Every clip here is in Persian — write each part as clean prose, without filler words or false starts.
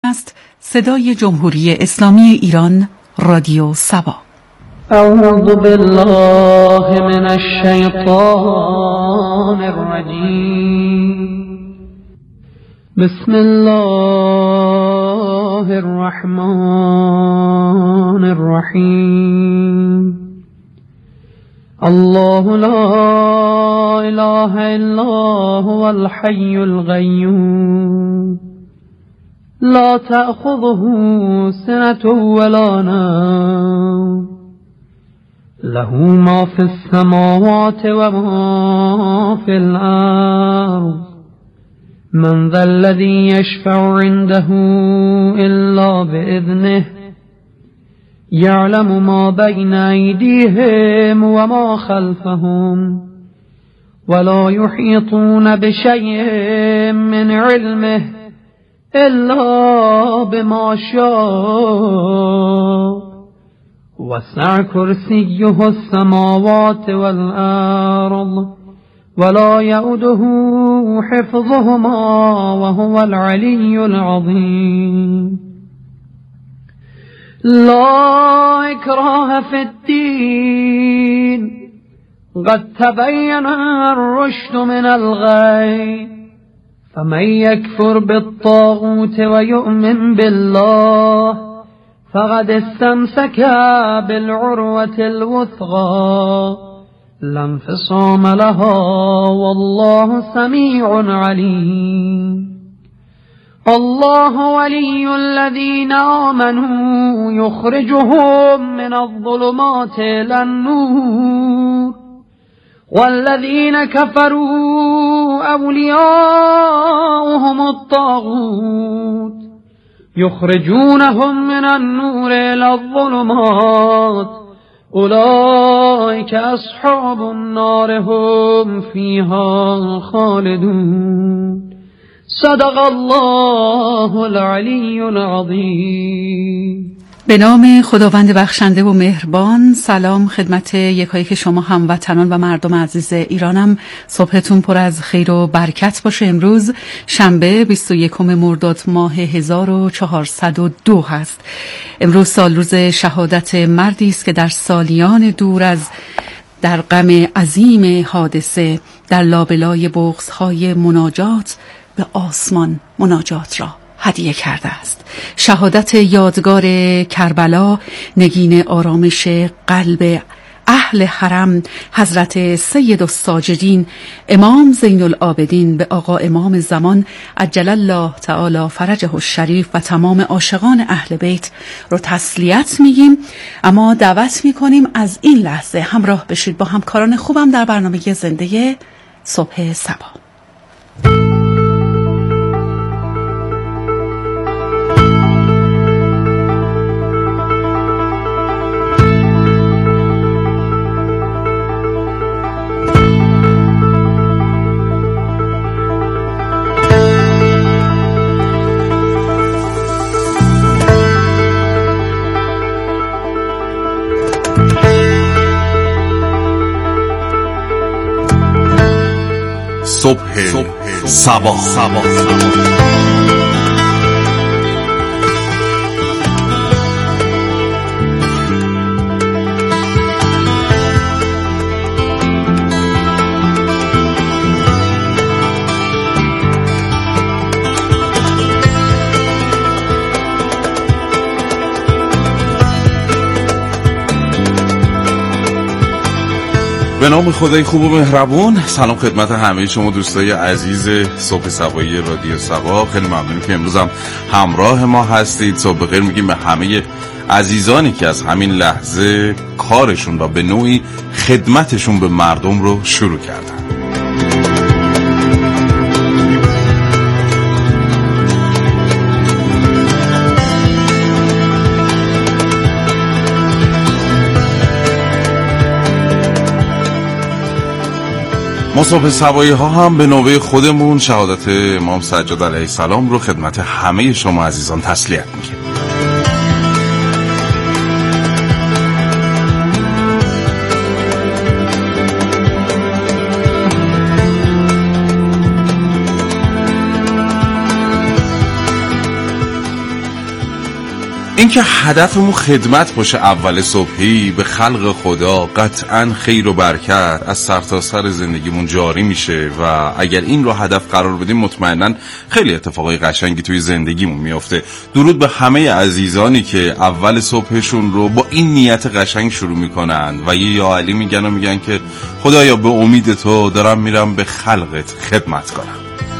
است صدای جمهوری اسلامی ایران رادیو سبا. اعوذ بالله من الشیطان الرجیم. بسم الله الرحمن الرحیم. الله لا اله الا هو الحي القيوم لا تأخذه سنة ولا نوم له ما في السماوات وما في الأرض من ذا الذي يشفع عنده إلا بإذنه يعلم ما بين أيديهم وما خلفهم ولا يحيطون بشيء من علمه إلا بما شاء وسع كرسيه السماوات والأرض ولا يؤوده حفظهما وهو العلي العظيم. لا إكراه في الدين قد تبين الرشد من الغي فمن يكفر بالطاغوت ويؤمن بالله فقد استمسك بالعروة الوثقى لا انفصام لها والله سميع عليم. الله ولي الذين آمنوا يخرجهم من الظلمات إلى النور والذين كفروا أولياؤهم الطاغوت يخرجونهم من النور إلى الظلمات أولئك أصحاب النار هم فيها خالدون. صدق الله العلی العظیم. به نام خداوند بخشنده و مهربان. سلام خدمت یکایک شما هموطنان و مردم عزیز ایرانم. صبحتون پر از خیر و برکت باشه. امروز شنبه 21 مرداد ماه 1402 هست. امروز سال روز شهادت مردی است که در سالیان دور از در غم عظیم حادثه در لابلای بغض‌های مناجات به آسمان مناجات را هدیه کرده است. شهادت یادگار کربلا نگین آرامش قلب اهل حرم حضرت سید الساجدین امام زین العابدین به آقا امام زمان عجل الله تعالی فرجه الشریف و تمام عاشقان اهل بیت رو تسلیت میگیم، اما دعوت میکنیم از این لحظه همراه بشید با همکاران خوبم در برنامه زنده صبح سبا. صبح سبا. به نام خدای خوب و مهربون. سلام خدمت همه شما دوستای عزیز صبح سبایی رادیو سبا. خیلی ممنونم که امروز هم همراه ما هستید. صبح بخیر میگیم به همه عزیزانی که از همین لحظه کارشون و به نوعی خدمتشون به مردم رو شروع کردن. ما صبح سبایی ها هم به نوبه خودمون شهادت امام سجاد علیه السلام رو خدمت همه شما عزیزان تسلیت میگیم. اینکه هدفمون خدمت باشه اول صبحی به خلق خدا، قطعاً خیر و برکت از سرتاسر زندگیمون جاری میشه و اگر این رو هدف قرار بدیم مطمئناً خیلی اتفاقای قشنگی توی زندگیمون میفته. درود به همه عزیزانی که اول صبحشون رو با این نیت قشنگ شروع میکنن و یه یا علی میگن و میگن که خدایا به امید تو دارم میرم به خلقت خدمت کنم.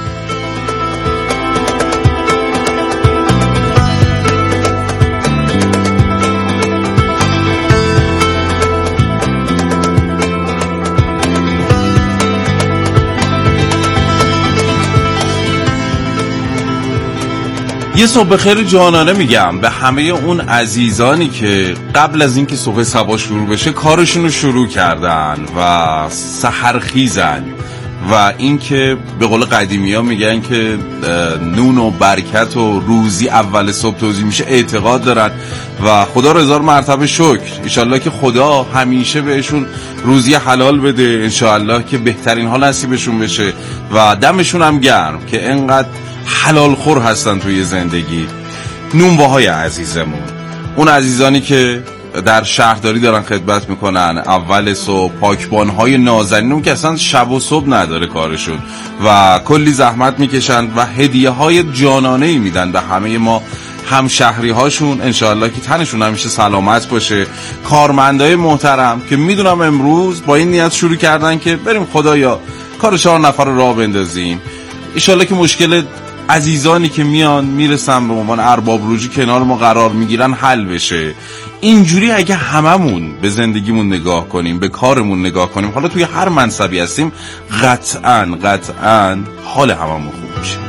یه صبح خیر جانانه میگم به همه اون عزیزانی که قبل از اینکه صبح صبح شروع بشه کارشون رو شروع کردن و سحرخیزن و اینکه به قول قدیمی ها میگن که نون و برکت و روزی اول صبح توزیع میشه اعتقاد دارن و خدا رو هزار مرتبه شکر. انشالله که خدا همیشه بهشون روزی حلال بده، انشالله که بهترین حال نصیبشون بشه و دمشون هم گرم که انقدر حلال خور هستن توی زندگی. نونواهای عزیزمون، اون عزیزانی که در شهرداری دارن خدمت میکنن اول صبح، پاکبانهای نازنین، اون که اصلا شب و صبح نداره کارشون و کلی زحمت میکشن و هدیه های جانانه‌ای میدن به همه ما همشهری هاشون. انشاءالله که تنشون همیشه سلامت باشه. کارمندای محترم که میدونم امروز با این نیت شروع کردن که بریم خدایا کار 4 نفر رو راه بندازیم، انشاءالله که مشکل عزیزانی که میان میرسن به عنوان ارباب رجوع کنار ما قرار میگیرن حل بشه. اینجوری اگه هممون به زندگیمون نگاه کنیم، به کارمون نگاه کنیم، حالا توی هر منصبی هستیم، قطعاً حال هممون خوب میشه.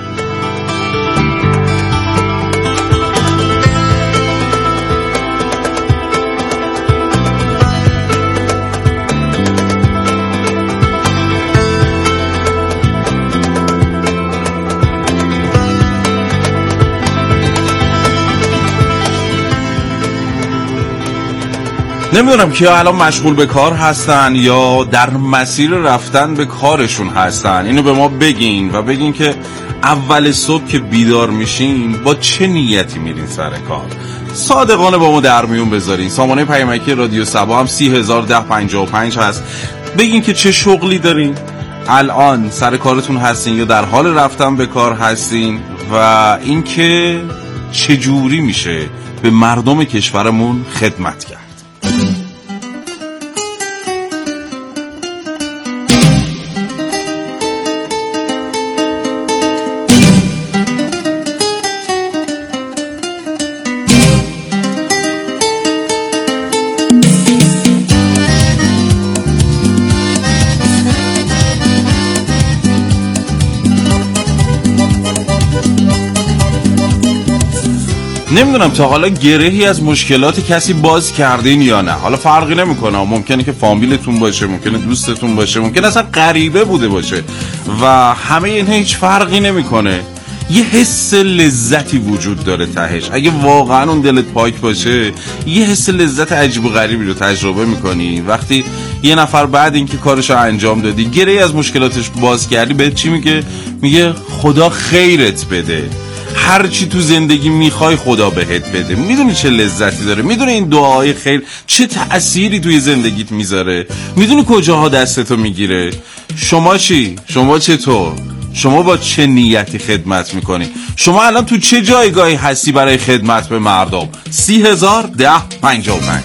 نمیدونم که الان مشغول به کار هستن یا در مسیر رفتن به کارشون هستن. اینو به ما بگین و بگین که اول صبح که بیدار میشین با چه نیتی میرین سر کار. صادقانه با ما در میون بذارین. سامانه پیامکی رادیو صبا هم 301055 هست. بگین که چه شغلی دارین، الان سر کارتون هستین یا در حال رفتن به کار هستین و اینکه چجوری میشه به مردم کشورمون خدمت کرد. نمیدونم تا حالا گرهی از مشکلات کسی باز کردین یا نه. حالا فرقی نمیکنه، ممکنه که فامیلتون باشه، ممکنه دوستتون باشه، ممکنه اصلا غریبه بوده باشه و همه اینها هیچ فرقی نمیکنه. یه حس لذتی وجود داره تهش. اگه واقعا اون دلت پاک باشه یه حس لذت عجیب و غریبی رو تجربه میکنی وقتی یه نفر بعد اینکه کارشو انجام دادی گرهی از مشکلاتش باز کردی بهت چی میگه؟ میگه خدا خیرت بده، هر چی تو زندگی میخوای خدا بهت بده. میدونی چه لذتی داره؟ میدونی این دعای خیر چه تأثیری توی زندگیت میذاره؟ میدونی کجاها دستتو میگیره؟ شما چی؟ شما چطور؟ شما با چه نیتی خدمت میکنی؟ شما الان تو چه جایگاهی هستی برای خدمت به مردم؟ 301055.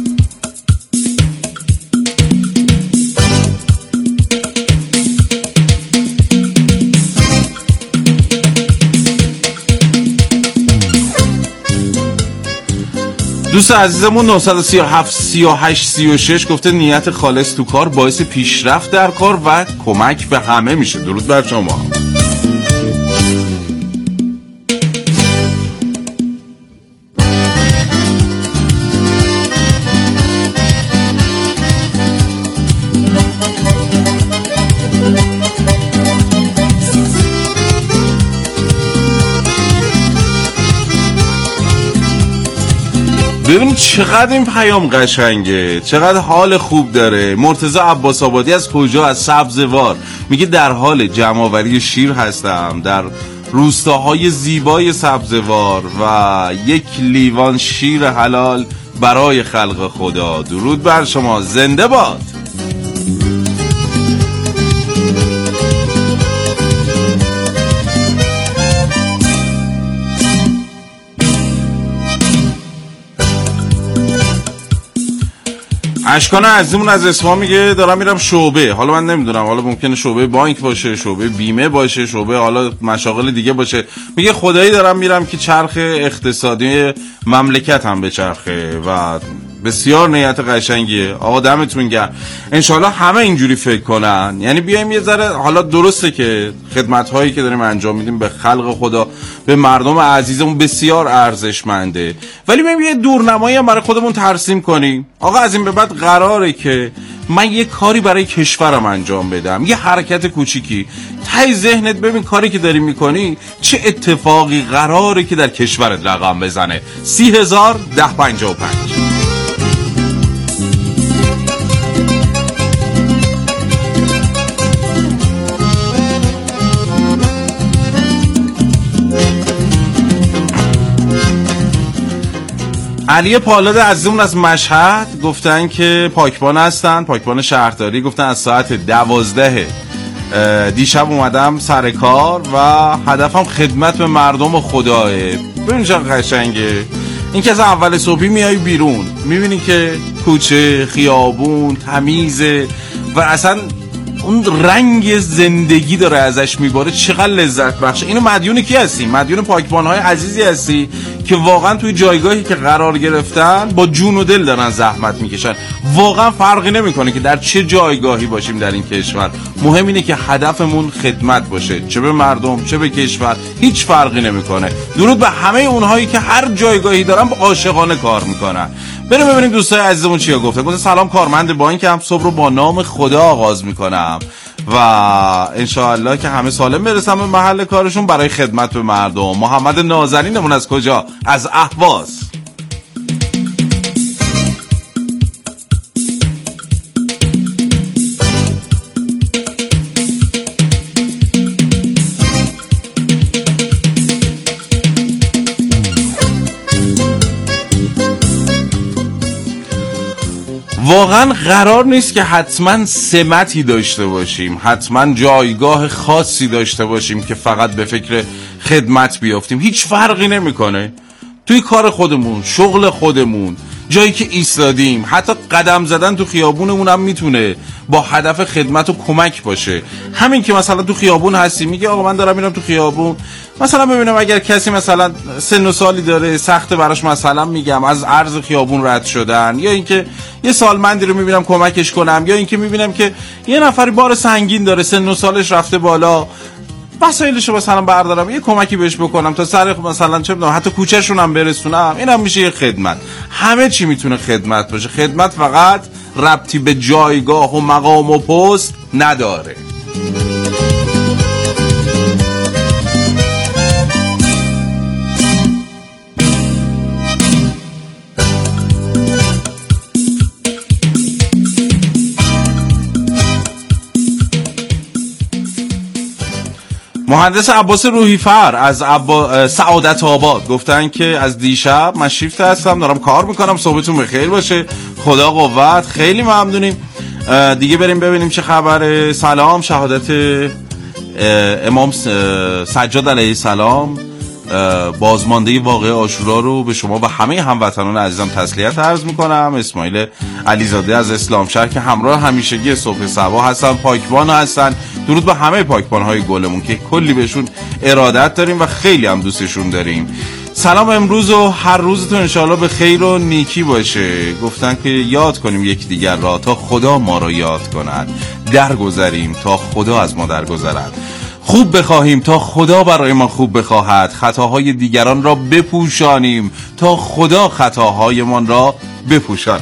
دوست عزیزمون 937 38 36 گفته نیت خالص تو کار باعث پیشرفت در کار و کمک به همه میشه. درود بر شما. ببینید چقدر این پیام قشنگه، چقدر حال خوب داره. مرتضی عباس آبادی از کجا؟ از سبزوار. میگه در حال جمع‌آوری شیر هستم، در روستاهای زیبای سبزوار و یک لیوان شیر حلال برای خلق خدا. درود بر شما، زنده باد. اشکان عزیزمون از اصفهان میگه دارم میرم شعبه. حالا من نمیدونم، حالا ممکنه شعبه بانک باشه، شعبه بیمه باشه، شعبه حالا مشاغل دیگه باشه. میگه خدایی دارم میرم که چرخ اقتصادی مملکت هم به چرخه و بسیار نیت قشنگیه. آقا دمتون گرم. انشالله همه اینجوری فکر کنن. یعنی بیایم یه ذره، حالا درسته که خدمت هایی که داریم انجام میدیم به خلق خدا، به مردم عزیزمون بسیار ارزشمنده، ولی بیایم یه دورنمایی هم برای خودمون ترسیم کنیم. آقا از این به بعد قراره که من یه کاری برای کشورم انجام بدم، یه حرکت کوچیکی. ته ذهنت ببین کاری که داری میکنی چه اتفاقی قراره که در کشورت رقم بزنه. 30,1055. علی پالاد عزیزمون از مشهد گفتن که پاکبان هستن، پاکبان شهرداری. گفتن از ساعت 12 دیشب اومدم سر کار و هدفم خدمت به مردم خداه. ببین چقدر قشنگه این که از اول صبحی میای بیرون میبینی که کوچه خیابون تمیزه و اصلا اون رنگ زندگی داره ازش میباره، چقدر لذت بخشه. اینو مدیون کی هستی؟ مدیون پاکبان‌های عزیزی هستی که واقعا توی جایگاهی که قرار گرفتن با جون و دل دارن زحمت میکشن. واقعا فرقی نمیکنه که در چه جایگاهی باشیم در این کشور، مهم اینه که هدفمون خدمت باشه، چه به مردم چه به کشور، هیچ فرقی نمیکنه. درود به همه اونهایی که هر جایگاهی دارن با عاشقانه کار میکنن. بریم ببینیم دوستای عزیزمون چیا گفتن. گفتن سلام، کارمند بانکم، صبح رو با نام خدا آغاز میکنم و انشاءالله که همه سالم برسن به محل کارشون برای خدمت به مردم. محمد نازنینمون از کجا؟ از اهواز. واقعا قرار نیست که حتما سمتی داشته باشیم، حتما جایگاه خاصی داشته باشیم که فقط به فکر خدمت بیافتیم. هیچ فرقی نمیکنه. توی کار خودمون، شغل خودمون، جایی که ایستادیم، حتی قدم زدن تو خیابونمون هم میتونه با هدف خدمت و کمک باشه. همین که مثلا تو خیابون هستی میگه آقا من دارم میرم تو خیابون، مثلا ببینم اگر کسی مثلا سن و سالی داره سخت براش، مثلا میگم از عرض خیابون رد شدن، یا اینکه یه سالمندی رو میبینم کمکش کنم، یا اینکه میبینم که یه نفری بار سنگین داره سن و سالش رفته بالا، وسایلشو مثلا بردارم یه کمکی بهش بکنم تا سر مثلا چه بدونم حتی کوچه‌شون هم برسونم. اینم میشه یه خدمت. همه چی میتونه خدمت باشه. خدمت فقط ربطی به جایگاه و مقام و پست نداره. مهندس عباس روحیفر از سعادت آباد گفتن که از دیشب من شیفت هستم، دارم کار میکنم، صبحتون بخیر باشه، خدا قوت. خیلی ممنونیم. دیگه بریم ببینیم چه خبره. سلام، شهادت امام سجاد علیه السلام بازمانده واقعه عاشورا رو به شما و همه هموطنان عزیزم تسلیت عرض میکنم. اسماعیل علیزاده از اسلام شهر که همراه همیشگی صبح صباح هستن، پاکبان هستن. درود به همه پاکبان های گلمون که کلی بهشون ارادت داریم و خیلی هم دوستشون داریم. سلام، امروز و هر روزتون انشاءالله به خیر و نیکی باشه. گفتن که یاد کنیم یکدیگر را تا خدا ما را یاد کند، درگذریم تا خدا از ما درگذرد، خوب بخواهیم تا خدا برای ما خوب بخواهد، خطاهای دیگران را بپوشانیم تا خدا خطاهایمان را بپوشاند.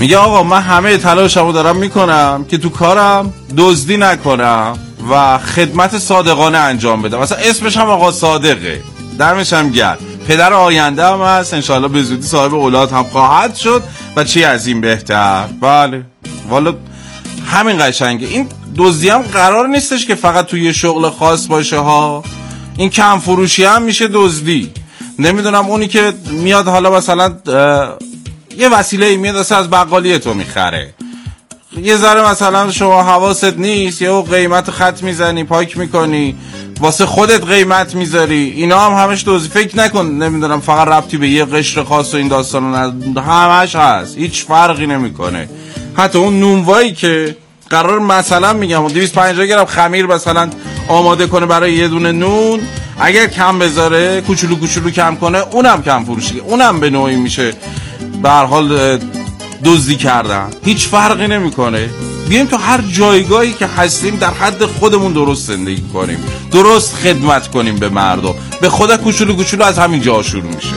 میگه آقا من همه تلاشمو دارم میکنم که تو کارم دزدی نکنم و خدمت صادقانه انجام بدم. مثلا اسمش هم آقا صادقه، درمش هم گرد، پدر آینده هم هست، انشالله به زودی صاحب اولاد هم خواهد شد و چی از این بهتر. بله والا همین قشنگه. این دزدی هم قرار نیستش که فقط توی شغل خاص باشه ها، این کم فروشی هم میشه دزدی. نمیدونم اونی که میاد حالا مثلا یه وسیله میاد از بقالی تو میخره، یه ذره مثلا شما حواست نیست، یه قیمت خط میزنی پاک میکنی واسه خودت قیمت میذاری، اینا هم همش دزدی. فکر نکن نمیدونم فقط ربطی به یه قشر خاص و این داستانا همش هست، هیچ فرقی نمیکنه. حتی اون نونوایی که قرار مثلا میگم 250 گرم خمیر مثلا آماده کنه برای یه دونه نون، اگر کم بذاره کوچولو کوچولو کم کنه، اونم کم فروشی، اونم به نوعی میشه به هر حال دزدی کردن. هیچ فرقی نمیکنه. بیایم تو هر جایگاهی که هستیم در حد خودمون درست زندگی کنیم، درست خدمت کنیم به مردم. به خدا کوچولو کوچولو از همین جا شروع میشه.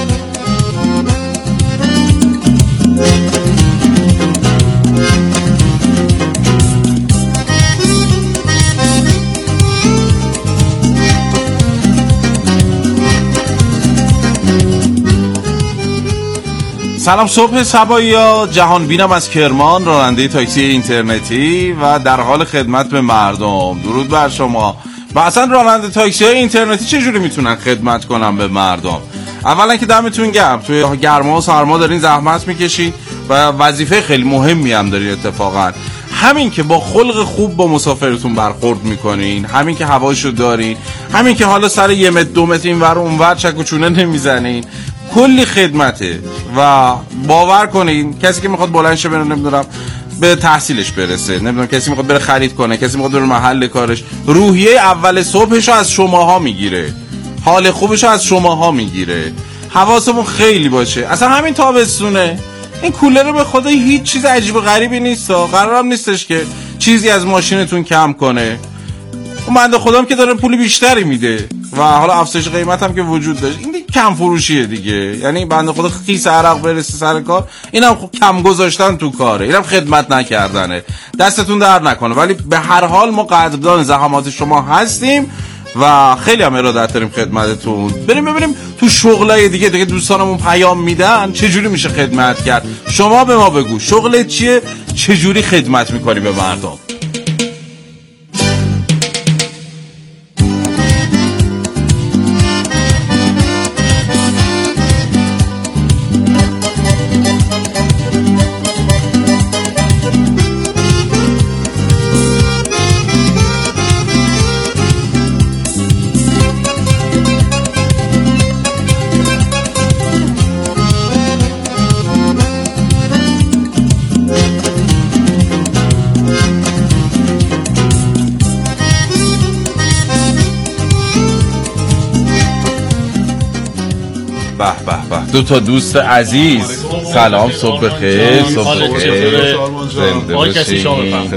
سلام، صبح صباحیا. جهان بینم از کرمان، راننده تاکسی اینترنتی و در حال خدمت به مردم. درود بر شما. و اصلا راننده تاکسی های اینترنتی چجوری میتونن خدمت کنن به مردم؟ اولا که دمتون گرم، توی گرما و سرما دارین زحمت میکشین و وظیفه خیلی مهمی هم دارین. اتفاقا همین که با خلق خوب با مسافرتون برخورد میکنین، همین که هواشو دارین، همین که حالا سر 1 متر 2 متر این ور اون ور چک و چونه نمیزنین، کلی خدمته. و باور کنین کسی که میخواد بلند شه بره نمیدونم به تحصیلش برسه، نمیدونم کسی میخواد بره خرید کنه، کسی میخواد بره محل کارش، روحیه اول صبحشو از شماها میگیره، حال خوبشو از شماها میگیره. حواسمون خیلی باشه. اصلا همین تابستونه این کولر به خدا هیچ چیز عجیب و غریبی نیست، قرارم نیستش که چیزی از ماشینتون کم کنه. اون بنده خودم که داره پول بیشتری میده و حالا افزایش قیمت هم که وجود داشت، این کم فروشیه دیگه. یعنی بنده خدا خیس عرق برسه سر کار، اینم کم گذاشتن تو کاره، اینم خدمت نکردنه. دستتون درد نکنه. ولی به هر حال ما قدردان زحمات شما هستیم و خیلی هم ارادت داریم خدمتتون. بریم ببینیم تو شغلای دیگه دوستانمون پیام میدن چجوری میشه خدمت کرد. شما به ما بگو شغلت چیه، چجوری خدمت میکنی به مردم. دو تا دوست عزیز، سلام، صبح بخیر. صبح بخیر، زنده باشید.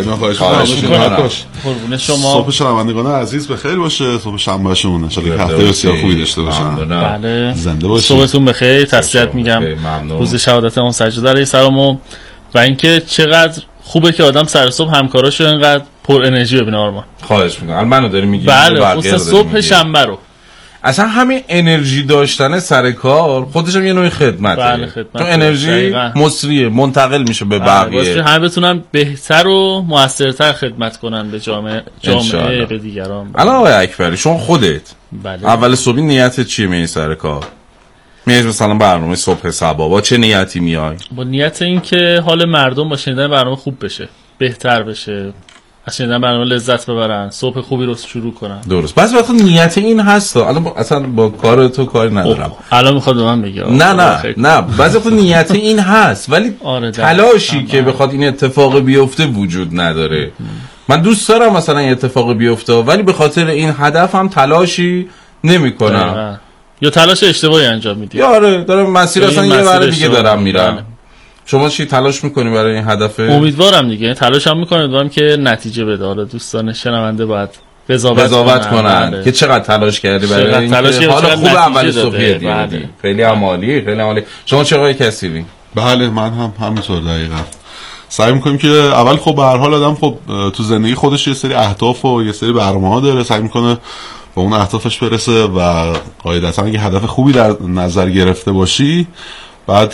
صبح شنوندگان عزیز بخیر باشه. صبح شنبهشون ان شاءالله که هفته بسیار خوبی داشته باشن. بله، زنده باشید. صبحتون بخیر. تسلیت میگم روز شهادت اون سجاده علیه السلام و اینکه چقدر خوبه که آدم سر صبح همکاراشو اینقدر پر انرژی ببینه. آرمان خواهش میکنم. منو داری میگی؟ بله، خصوصا صبح شنبه رو اصلا همین انرژی داشتن سر کار خودش هم یه نوع خدمته. بله، خدمت. تو انرژی مصریه، منتقل میشه به بقیه. همه بتونن بهتر و موثرتر خدمت کنن به جامعه به دیگران. الان آقای اکبری شما خودت بله. اول صبحی نیتت چیه میای سر کار؟ میای مثلا برنامه صبح صبا با چه نیتی میای؟ با نیت این که حال مردم با شنیدن برنامه خوب بشه، بهتر بشه، از شنیدن برنامه لذت ببرن، صبح خوبی رو شروع کنن. درست. بس وقتا نیت این هست. الان اصلا با کار تو کاری ندارم. الان میخواد به من بگه نه بعضی وقتا نیت این هست ولی تلاشی که بخواد این اتفاق بیفته وجود نداره. من دوست دارم مثلا این اتفاق بیفته ولی به خاطر این هدف هم تلاشی نمیکنم. یا تلاش اشتباهی انجام میدی. یا آره دارم مسیر اصلا یه ور دیگه دارم میرم. شما چی تلاش میکنی برای این هدف؟ امیدوارم دیگه تلاشم میکنم، امیدوارم که نتیجه بده. حالا دوستان شنونده باید قضاوت کنن که چقدر تلاش کردی برای اینکه حالا خوب اول صبح دیدی. خیلی عالی، خیلی عالی. شما چه آقای کسیری؟ بله من هم همینطور دقیقاً سعی میکنیم که اول خب به هر حال آدم خب تو زندگی خودش یه سری اهداف و یه سری برنامه‌ها داره، سعی میکنه به اون اهدافش برسه و قاعدتاً اگه هدف خوبی در نظر گرفته باشی بعد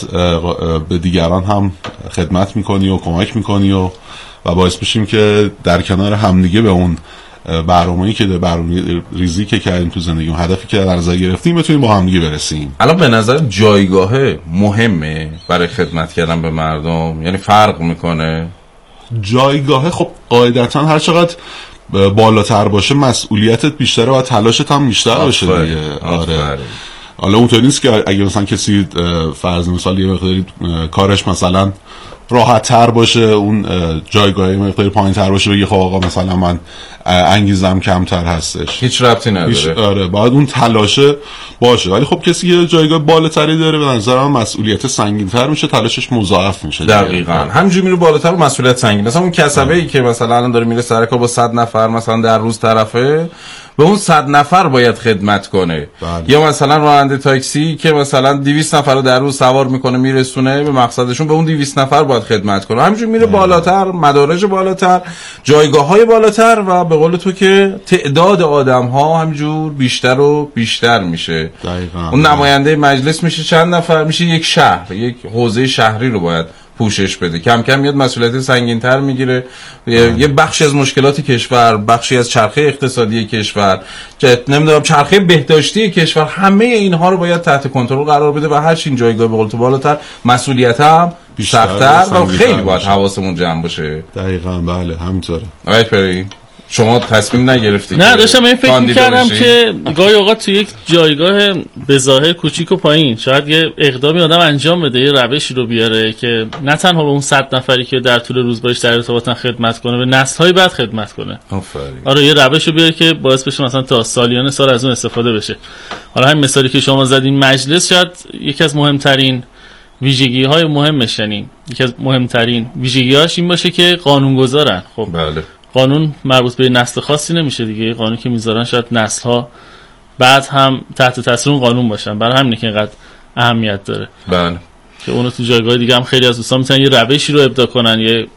به دیگران هم خدمت میکنی و کمک میکنی و باعث بشیم که در کنار همدیگه به اون برنامه‌ای که برنامه ریزی که کردیم تو زندگی اون هدفی که در نظر گرفتیم بتونیم با همدیگه برسیم. الان به نظر جایگاه مهمه برای خدمت کردن به مردم، یعنی فرق میکنه؟ جایگاه خب قاعدتاً هر چقدر بالاتر باشه مسئولیتت بیشتره و تلاشت هم بیشتر باشه دیگه. آره حالا اونطوری نیست که اگه مثلا کسی فرض مثال یه مقداری کارش مثلا راحت تر باشه اون جایگاهی مقداری پایین تر باشه بگه خب آقا مثلا من انگیزم کمتر هستش، هیچ ربطی نداره. آره باید اون تلاشه باشه، ولی خب کسی که جایگاه بالاتری داره به نظرم مسئولیت سنگین‌تر میشه، تلاشش مضاعف میشه. دقیقاً همینجوری میره بالاتر و مسئولیت سنگین. مثلا اون کسبه‌ای که مثلا الان داره میره سر کار با 100 نفر مثلا در روز طرفه، به اون 100 نفر باید خدمت کنه. یا مثلا راننده تاکسی که مثلا 200 نفر رو در روز سوار میکنه میرسونه به مقصدشون، به اون 200 نفر باید خدمت کنه. همینجوری میره بالاتر، مدارج بالاتر، جایگاه‌های بالاتر و به قول تو که تعداد آدم‌ها همینجور بیشتر و بیشتر میشه. دقیقاً. اون نماینده مجلس میشه چند نفر، میشه یک شهر، یک حوزه شهری رو باید پوشش بده. کم کم میاد مسئولیت سنگین‌تر میگیره. یه بخشی از مشکلات کشور، بخشی از چرخه اقتصادی کشور، نمیدونم چرخه بهداشتی کشور، همه اینها رو باید تحت کنترل قرار بده و هر چین جایگاه به قول تو بالاتر مسئولیت هم سخت‌تر و خیلی باید حواسمون جمع باشه. دقیقاً بله همینطوره. آقای شما تصمیم نگرفتید؟ نه داشتم این فکر می‌کردم که گاهی اوقات تو یک جایگاه به ظاهر کوچیک و پایین شاید یه اقدامی آدم انجام بده، یه روشی رو بیاره که نه تنها به اون 100 نفری که در طول روز باش در ارتباطن خدمت کنه، به نسل‌های بعد خدمت کنه. آفرین. آره یه روشی بیاره که باعث بشه مثلا تا سالیان سال از اون استفاده بشه. حالا همین مثالی که شما زدین مجلس شاید یکی از مهمترین ویژگی‌های مهمش، یعنی یکی از مهمترین ویژگی‌هاش این باشه که قانون‌گذارن. خب بله. قانون مربوط به نسل خاصی نمیشه دیگه، قانونی که میذارن شاید نسل‌ها بعد هم تحت تاثیر اون قانون باشن، برای همینه که اینقدر اهمیت داره. بله. که اونو تو جایگاه دیگه هم خیلی از دوستان میتونن یه روشی رو ابداع کنن، یه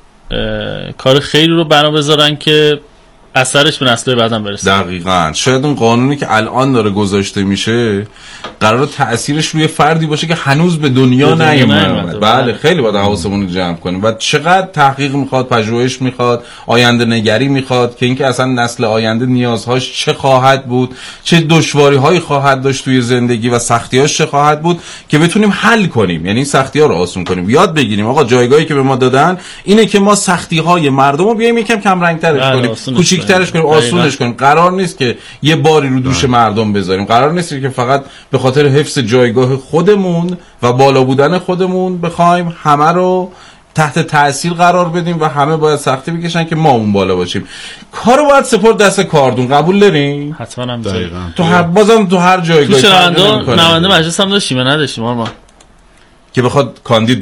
کار خیلی رو بنا بذارن که اثرش به نسل‌های بعدم برسه. دقیقاً. شاید اون قانونی که الان داره گذاشته میشه قرار تأثیرش روی فردی باشه که هنوز به دنیا نیومده. بله خیلی باید حواسمون رو جمع کنیم و چقدر تحقیق میخواد، پژوهش میخواد، آینده نگری میخواد که اینکه اصلا نسل آینده نیازهاش چه خواهد بود، چه دشواری‌هایی خواهد داشت توی زندگی و سختی‌هاش چه خواهد بود که بتونیم حل کنیم، یعنی این سختی‌ها رو آسون کنیم. یاد بگیریم آقا جایگاهی که به ما دادن اینه که ما سختی‌های مردم رو بیایم یکم کم رنگ‌ترش کنیم، کوچیک‌ترش کنیم، آسونش کنیم. قرار نیست که یه باری رو دوش مردم بذاریم، قرار نیست که فقط به خاطر حفظ جایگاه خودمون و بالا بودن خودمون بخوایم همه رو تحت تأثیر قرار بدیم و همه باید سختی بکشن که ما اون بالا باشیم. کارو باید سپرد دست کاردون. قبول دارین؟ حتما هم تو بازم تو هر جایگاهی نماینده مجلس هم داشتیم یا نداشتیم ما که بخواد کاندید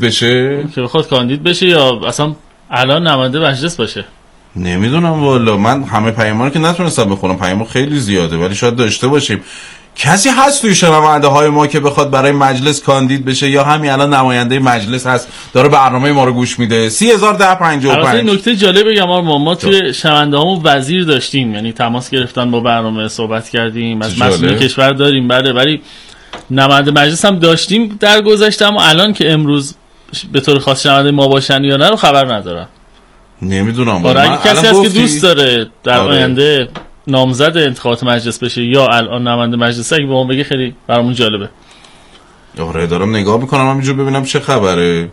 بشه یا اصلا الان نماینده مجلس باشه؟ نمیدونم والا، من همه پیام‌ها رو که نتونستم بخونم، پیام‌ها خیلی زیاده ولی شاید داشته باشیم. کسی هست توی شنونده های ما که بخواد برای مجلس کاندید بشه یا همین الان نماینده مجلس هست داره برنامه ما رو گوش میده؟ 30,1055. البته نکته جالب بگم ما توی شنونده هامون وزیر داشتیم، یعنی تماس گرفتن با برنامه، صحبت کردیم، از مسئول کشور داریم بله، ولی نماینده مجلس هم داشتیم در گذشته، اما الان که امروز به طور خاص شنونده ما باشن یا نه رو خبر ندارم. نمیدونم. اگه کسی هست که دوست داره در آینده نامزد انتخابات مجلس بشه یا الان نماینده مجلس، اگه به ما بگه خیلی برامون جالبه. آره دارم نگاه میکنم همینجور ببینم چه خبره،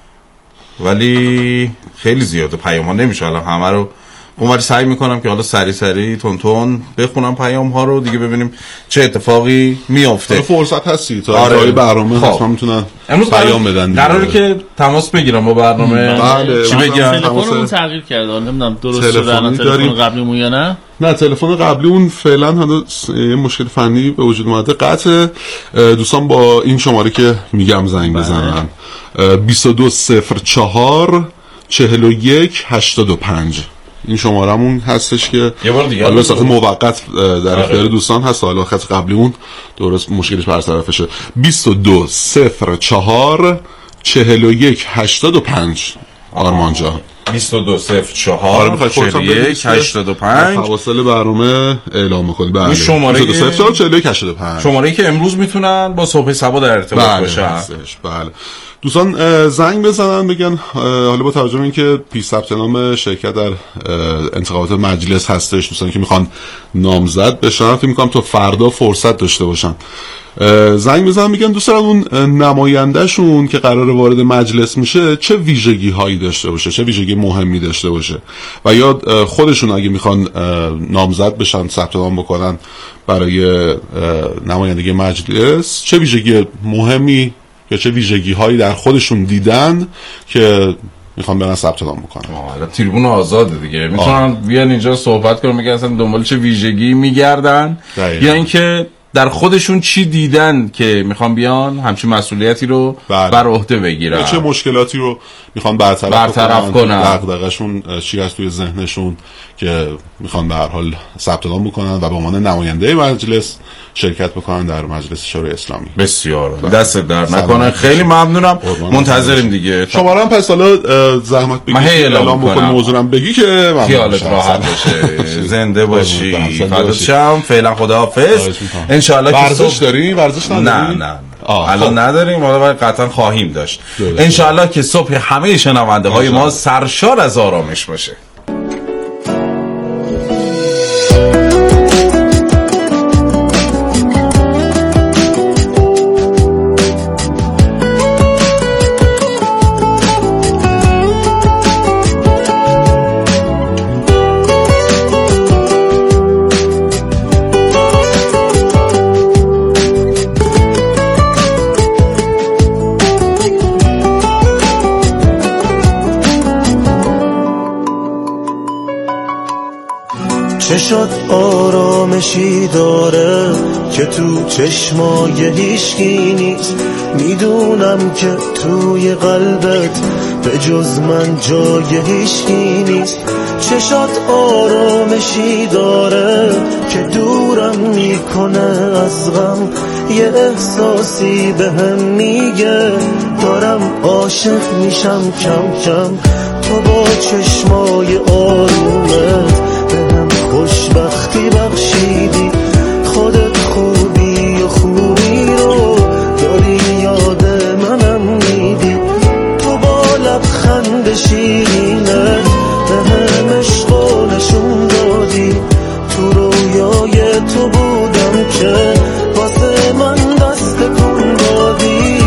ولی خیلی زیاده پیام ها، نمیشه الان همه رو اونوری سعی میکنم که حالا سری تون بخونم پیام ها رو دیگه ببینیم چه اتفاقی میافته. فرصت هستی تا آره. برنامه حتما میتونن پیام بدن. قراره که تماس بگیرم با برنامه. بله. چی بگم؟ تلفنمون تغییر کرده، نمیدونم درست شده الان تلفن قبلیمون یا نه. نه تلفن قبلی اون فعلا هنوز یه مشکل فنی به وجود اومده، قطع. دوستان با این شماره که میگم زنگ بزنن 2204 41 85 این شمارمون هستش که حالا به صورت موقت در اختیار دوستان هست. حالا خط قبلی اون درست مشکلش برطرف شه. 2204 4185 آرمان جان 2204 4185 فواصل برنامه اعلام می‌کنید. بله شماره 2204 4185 شماره‌ای که امروز میتونن با صبح صبا در ارتباط باشن. بله دوستان زنگ بزنن بگن حالا با توجه به اینکه پیش ثبت نام شرکت در انتخابات مجلس هستش، دوستان که میخوان نامزد بشن فکر می‌کنم تا فردا فرصت داشته باشن، زنگ بزنن بگن دوست دارن اون نمایندهشون که قراره وارد مجلس میشه چه ویژگی هایی داشته باشه، چه ویژگی مهمی داشته باشه، و یا خودشون اگه میخوان نامزد بشن ثبت نام بکنن برای نمایندگی مجلس چه ویژگی مهمی یا چه ویژگی هایی در خودشون دیدن که میخوام برن ثبت نام بکنن. حالا تریبون آزاده دیگه، میتونن بیان اینجا صحبت کنن، میگن اصلا دنبال چه ویژگی میگردن یا اینکه در خودشون چی دیدن که میخوان بیان همچین مسئولیتی رو بر عهده بگیرن، چه مشکلاتی رو میخوان برطرف کنن، دغدغه‌شون چی هست توی ذهنشون که میخوان به هر حال ثبت نام بکنن و به عنوان نماینده مجلس شرکت بکنن در مجلس شورای اسلامی. بسیار دست در نکنه، خیلی ممنونم، منتظریم دیگه. شما هم پس حالا زحمت بگید اعلام بکنید، موضوعم بگی که خیالت راحت باشه. زنده باشی، فدات شم، فعلا خداحافظ. ان شاء الله. ورزش داری؟ ورزش نداری؟ نه الان نداریم، ولی قطعا خواهیم داشت. ان شاء الله که صبح همه شنونده های ما سرشار از آرامش باشه. چه شد آرامشی داره که تو چشمای هیچکی نیست، میدونم که توی قلبت به جز من جای هیچکی نیست. چه شد آرامشی داره که دورم میکنه از غم، یه احساسی بهم میگه دارم عاشق میشم کم کم. تو با چشمای آرومت بهم خوشبختی بخشیدی، خودت خوبی و خوبی رو داری یاد منم میدی. تو با لبخند شیرینت بهم عشقو نشون دادی، تو رویای تو بودم که واسه من دست کن دادی.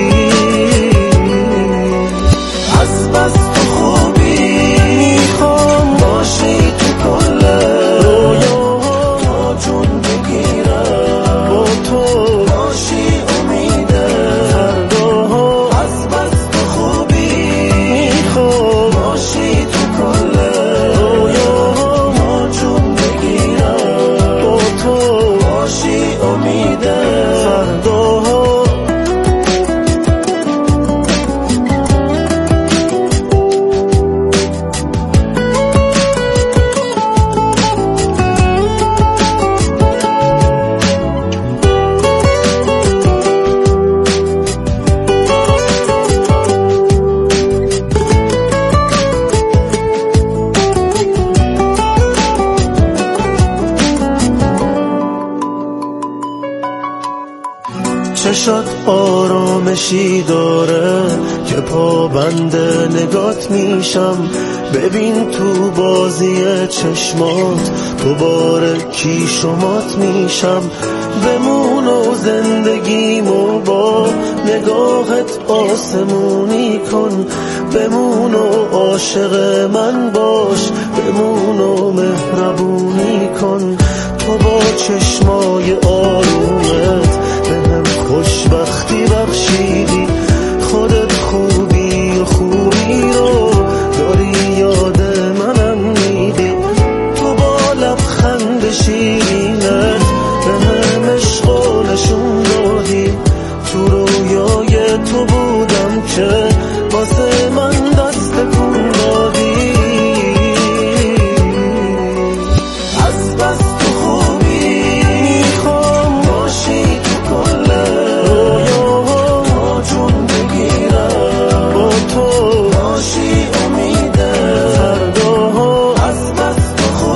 از بس تو خوبی میخوام باشی تو کل رویا جون بگیرم، با تو باشی امیده فردا. از بس تو خوبی میخوام باشی تو کل رویا جون بگیرم، با تو باشی امیده فردا. چه شد آرامشی داره که پابند نگات میشم، ببین تو بازی چشمات دوباره کی شمات میشم. بمون و زندگیمو با نگاهت آسمونی کن، بمون و عاشق من باش، بمون